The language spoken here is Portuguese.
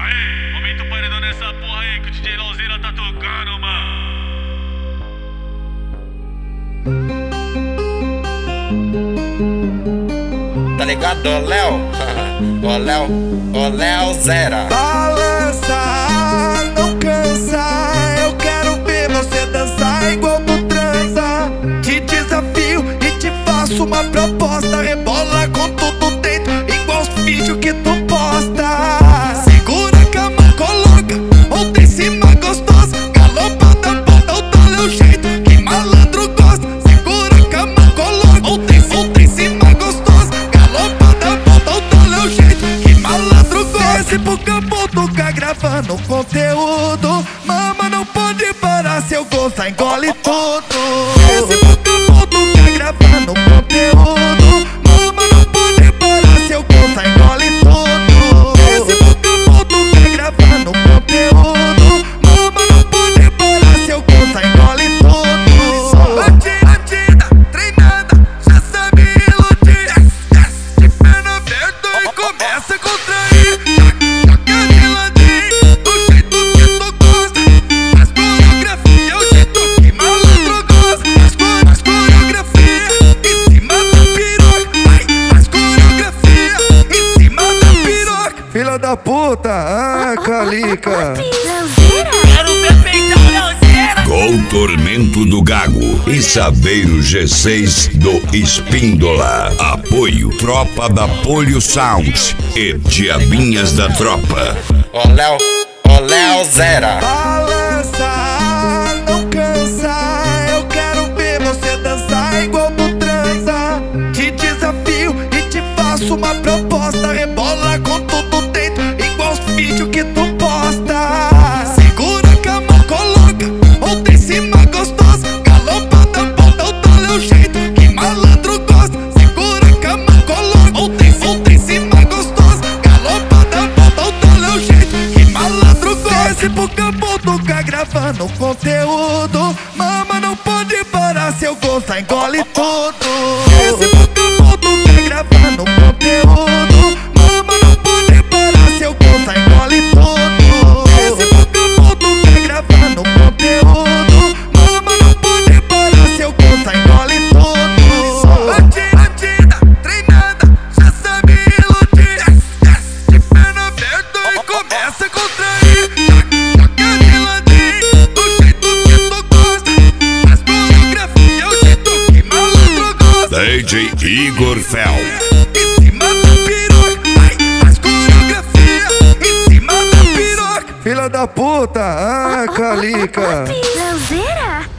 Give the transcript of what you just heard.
Aê, aumenta o paredão nessa porra aí que o DJ Lauzeira tá tocando, mano. Tá ligado, ô Léo? Ô Léo Zera. Balança, não cansa. Eu quero ver você dançar igual tu transa. Te desafio e te faço uma proposta. Rebola com tudo dentro, igual os vídeos que tu posta. Segura a cama, coloca outra em cima gostosa. Galopada, bota o tal é o jeito que malandro gosta. Segura a cama, coloca outra em cima gostosa. Galopada, bota o tal é o jeito que malandro gosta. Desce pro campo, toca gravando conteúdo. Mama, não pode parar, se eu gostar engole tudo. Desce pro campo, toca gravando conteúdo. Mama, não pode parar, se eu gostar engole tudo. Desce pro campo, toca gravando conteúdo. Mama, não pode parar, se eu gostar engole tudo. Bandida, treinada, já sabe iludir. De perna aberta e começa a contrair. Filha da puta, Calica. Quero ver peitão Lauzeira. Com Tormento do Gago e Saveiro G6 do Espíndola. Apoio Tropa da Polio Sound e Diabinhas da Tropa. Ô Léo Zera. Balança, não cansa. Eu quero ver você dançar igual tu transa. Te desafio e te faço uma proposta. Rebola com tudo dentro, igual os vídeos que tu posta. Segura a cama, coloca outra em cima gostosa. Galopada, bota o tal é o jeito que malandro gosta. Segura a cama, coloca outra em cima gostosa. Galopada, bota o tal é o jeito que malandro gosta. Desce pro campo, toca gravando conteúdo. Mama, não pode parar, se eu gostar engole tudo. Desce pro campo, toca gravando conteúdo. Mama, não pode parar, se eu gostar engole tudo. Desce pro campo, toca gravando conteúdo. Mama, não pode parar, se eu gostar engole tudo. Bandida, treinada, já sabe iludir. De perna aberta e começa a contrair. Joga de ladinho, do jeito que tu gosta. As coreografias é o jeito que malandro gosta. DJ Igor Fel. Em cima da piroca, as coreografias em cima da piroca. Filha da puta, Calica. Lauzeira.